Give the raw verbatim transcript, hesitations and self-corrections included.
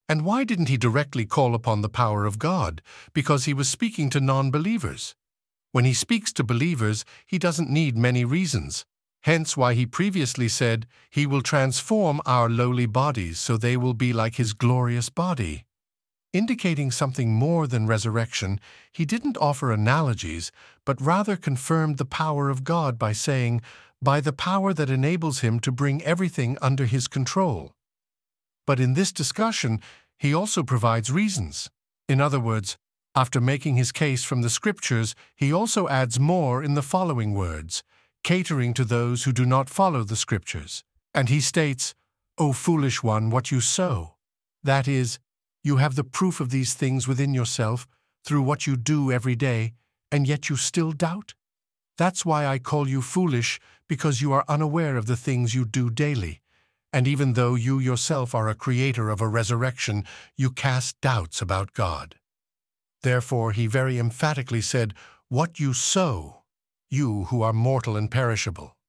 And why didn't he directly call upon the power of God? Because he was speaking to non-believers. When he speaks to believers, he doesn't need many reasons. Hence why he previously said, "He will transform our lowly bodies so they will be like his glorious body." Indicating something more than resurrection, he didn't offer analogies, but rather confirmed the power of God by saying, "By the power that enables him to bring everything under his control." But in this discussion, he also provides reasons. In other words, after making his case from the Scriptures, he also adds more in the following words, catering to those who do not follow the Scriptures. And he states, "O foolish one, what you sow. That is, you have the proof of these things within yourself through what you do every day, and yet you still doubt? That's why I call you foolish, because you are unaware of the things you do daily. And even though you yourself are a creator of a resurrection, you cast doubts about God." Therefore, he very emphatically said, "What you sow, you who are mortal and perishable."